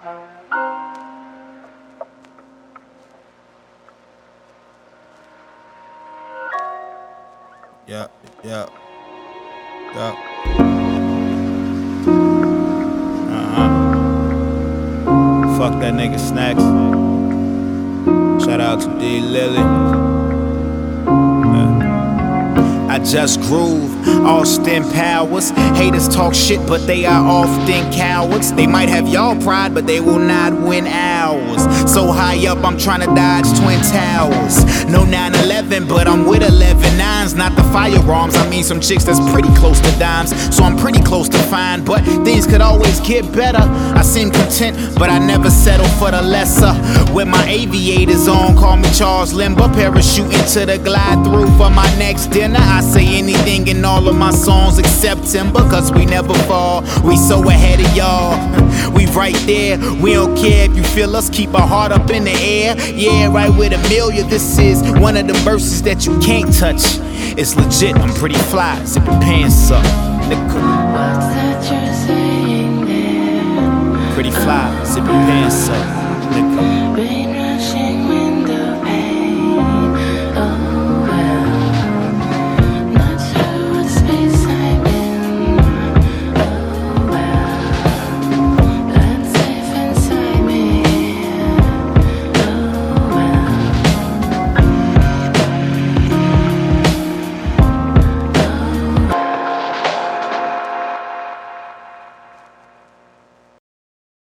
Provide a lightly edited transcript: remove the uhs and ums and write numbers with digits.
Yeah, yeah, yeah. Fuck that nigga Snacks. Shout out to D Lily. I just groove, Austin Powers. Haters talk shit, but they are often cowards. They might have y'all pride, but they will not win ours. So high up, I'm trying to dodge Twin Towers. No 9/11, but I'm with 11 nines. Not the firearms, I mean some chicks that's pretty close to dimes. So I'm pretty close to fine, but things could always get better. I seem content, but I never settle for the lesser. With my aviators on, call me Charles Limber. Parachuting to the glide through for my next dinner. I say anything in all of my songs except timber, cause we never fall, we so ahead of y'all. We right there, we don't care if you feel us, keep our heart up in the air. Yeah, right with Amelia, this is one of the verses that you can't touch. It's legit, I'm pretty fly, zipping pants up, nigga. What's that you're saying there? Pretty fly, zipping pants up, nigga.